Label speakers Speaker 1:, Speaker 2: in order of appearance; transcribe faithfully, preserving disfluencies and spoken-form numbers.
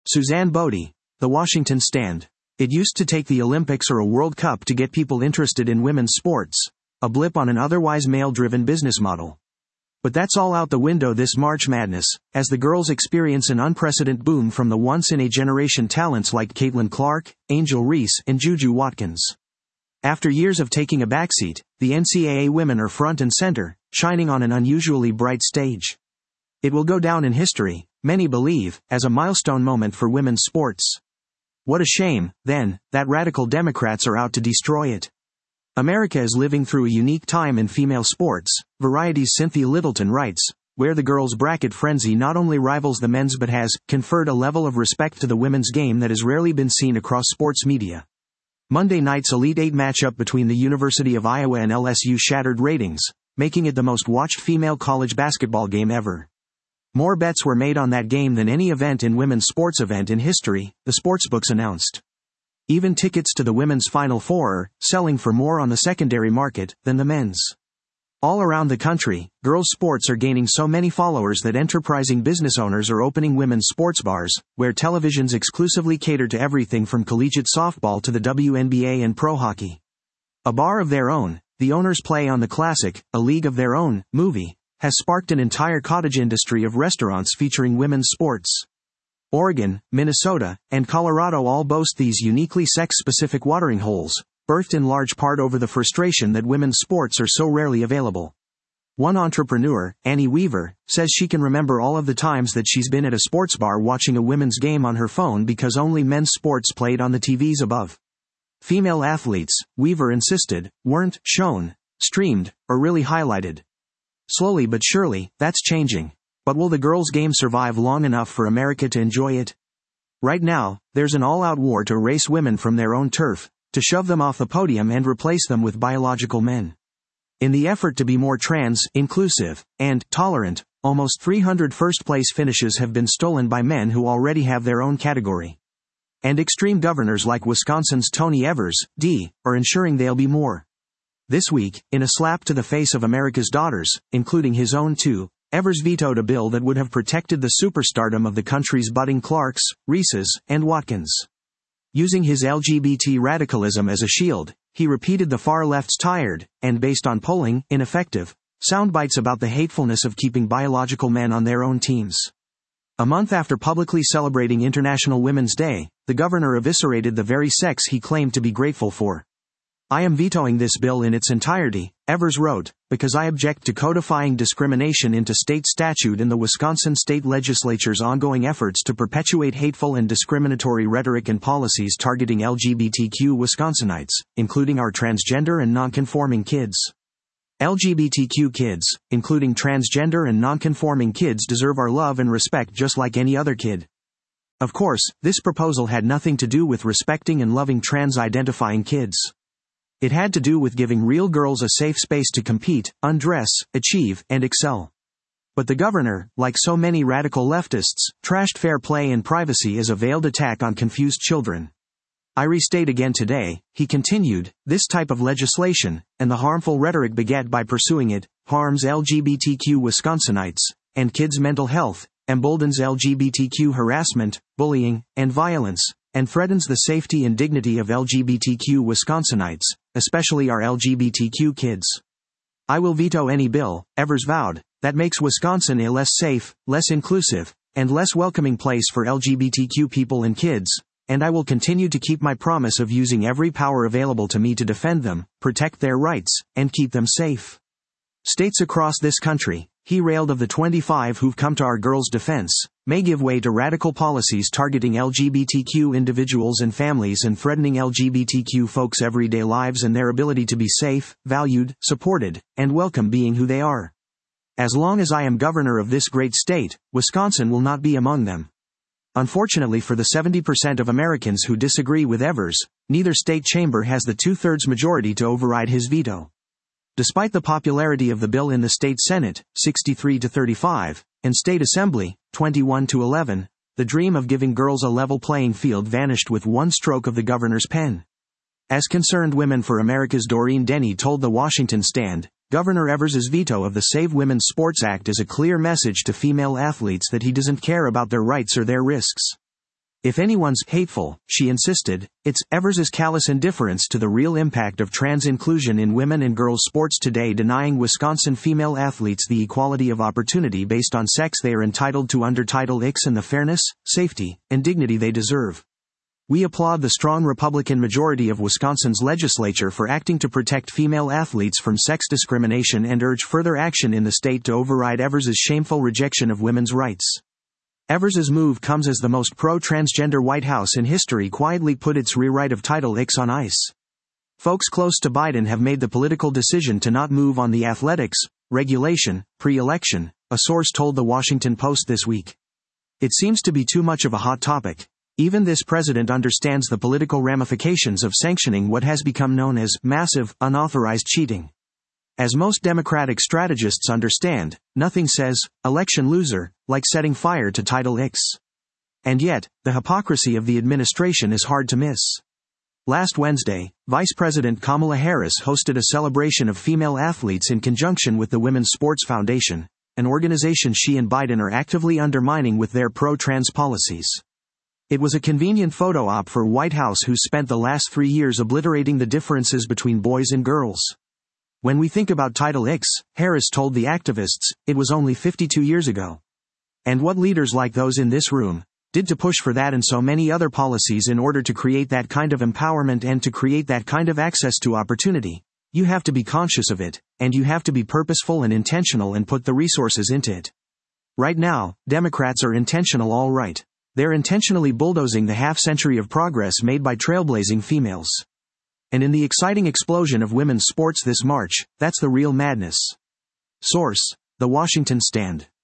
Speaker 1: Suzanne Bodie, The Washington Stand. It used to take the Olympics or a World Cup to get people interested in women's sports, a blip on an otherwise male-driven business model. But that's all out the window this March Madness, as the girls experience an unprecedented boom from the once-in-a-generation talents like Caitlin Clark, Angel Reese, and Juju Watkins. After years of taking a backseat, the N C double A women are front and center, shining on an unusually bright stage. It will go down in history, many believe, as a milestone moment for women's sports. What a shame, then, that radical Democrats are out to destroy it. America is living through a unique time in female sports, Variety's Cynthia Littleton writes, where the girls' bracket frenzy not only rivals the men's but has conferred a level of respect to the women's game that has rarely been seen across sports media. Monday night's Elite Eight matchup between the University of Iowa and L S U shattered ratings, making it the most watched female college basketball game ever. More bets were made on that game than any event in women's sports event in history, the sportsbooks announced. Even tickets to the women's Final Four are selling for more on the secondary market than the men's. All around the country, girls' sports are gaining so many followers that enterprising business owners are opening women's sports bars, where televisions exclusively cater to everything from collegiate softball to the W N B A and pro hockey. A bar of their own, the owners play on the classic, A League of Their Own, movie, has sparked an entire cottage industry of restaurants featuring women's sports. Oregon, Minnesota, and Colorado all boast these uniquely sex-specific watering holes, birthed in large part over the frustration that women's sports are so rarely available. One entrepreneur, Annie Weaver, says she can remember all of the times that she's been at a sports bar watching a women's game on her phone because only men's sports played on the T Vs above. Female athletes, Weaver insisted, weren't shown, streamed, or really highlighted. Slowly but surely, that's changing. But will the girls' game survive long enough for America to enjoy it? Right now, there's an all-out war to erase women from their own turf, to shove them off the podium and replace them with biological men. In the effort to be more trans, inclusive, and tolerant, almost three hundred first-place finishes have been stolen by men who already have their own category. And extreme governors like Wisconsin's Tony Evers, D, are ensuring they'll be more. This week, in a slap to the face of America's daughters, including his own two, Evers vetoed a bill that would have protected the superstardom of the country's budding Clarks, Reeses, and Watkins. Using his L G B T radicalism as a shield, he repeated the far left's tired, and based on polling, ineffective, soundbites about the hatefulness of keeping biological men on their own teams. A month after publicly celebrating International Women's Day, the governor eviscerated the very sex he claimed to be grateful for. I am vetoing this bill in its entirety, Evers wrote, because I object to codifying discrimination into state statute in the Wisconsin state legislature's ongoing efforts to perpetuate hateful and discriminatory rhetoric and policies targeting L G B T Q Wisconsinites, including our transgender and nonconforming kids. L G B T Q kids, including transgender and nonconforming kids, deserve our love and respect just like any other kid. Of course, this proposal had nothing to do with respecting and loving trans-identifying kids. It had to do with giving real girls a safe space to compete, undress, achieve, and excel. But the governor, like so many radical leftists, trashed fair play and privacy as a veiled attack on confused children. I restate again today, he continued, this type of legislation, and the harmful rhetoric begat by pursuing it, harms L G B T Q Wisconsinites, and kids' mental health, emboldens L G B T Q harassment, bullying, and violence, and threatens the safety and dignity of L G B T Q Wisconsinites, especially our L G B T Q kids. I will veto any bill, Evers vowed, that makes Wisconsin a less safe, less inclusive, and less welcoming place for L G B T Q people and kids, and I will continue to keep my promise of using every power available to me to defend them, protect their rights, and keep them safe. States across this country, he railed of the twenty-five who've come to our girls' defense, may give way to radical policies targeting L G B T Q individuals and families and threatening L G B T Q folks' everyday lives and their ability to be safe, valued, supported, and welcome being who they are. As long as I am governor of this great state, Wisconsin will not be among them. Unfortunately for the seventy percent of Americans who disagree with Evers, neither state chamber has the two-thirds majority to override his veto. Despite the popularity of the bill in the state Senate, sixty-three to thirty-five, and state assembly, twenty-one to eleven, the dream of giving girls a level playing field vanished with one stroke of the governor's pen. As Concerned Women for America's Doreen Denny told the Washington Stand, Governor Evers' veto of the Save Women's Sports Act is a clear message to female athletes that he doesn't care about their rights or their risks. If anyone's hateful, she insisted, it's Evers's callous indifference to the real impact of trans inclusion in women and girls sports today, denying Wisconsin female athletes the equality of opportunity based on sex they are entitled to under Title six and the fairness, safety, and dignity they deserve. We applaud the strong Republican majority of Wisconsin's legislature for acting to protect female athletes from sex discrimination and urge further action in the state to override Evers's shameful rejection of women's rights. Evers's move comes as the most pro-transgender White House in history quietly put its rewrite of Title six on ice. Folks close to Biden have made the political decision to not move on the athletics regulation pre-election, a source told the Washington Post this week. It seems to be too much of a hot topic. Even this president understands the political ramifications of sanctioning what has become known as massive, unauthorized cheating. As most Democratic strategists understand, nothing says, election loser, like setting fire to Title six. And yet, the hypocrisy of the administration is hard to miss. Last Wednesday, Vice President Kamala Harris hosted a celebration of female athletes in conjunction with the Women's Sports Foundation, an organization she and Biden are actively undermining with their pro-trans policies. It was a convenient photo op for White House, who spent the last three years obliterating the differences between boys and girls. When we think about Title six, Harris told the activists, it was only fifty-two years ago. And what leaders like those in this room did to push for that and so many other policies in order to create that kind of empowerment and to create that kind of access to opportunity. You have to be conscious of it, and you have to be purposeful and intentional and put the resources into it. Right now, Democrats are intentional, all right. They're intentionally bulldozing the half-century of progress made by trailblazing females. And in the exciting explosion of women's sports this March, that's the real madness. Source: The Washington Stand.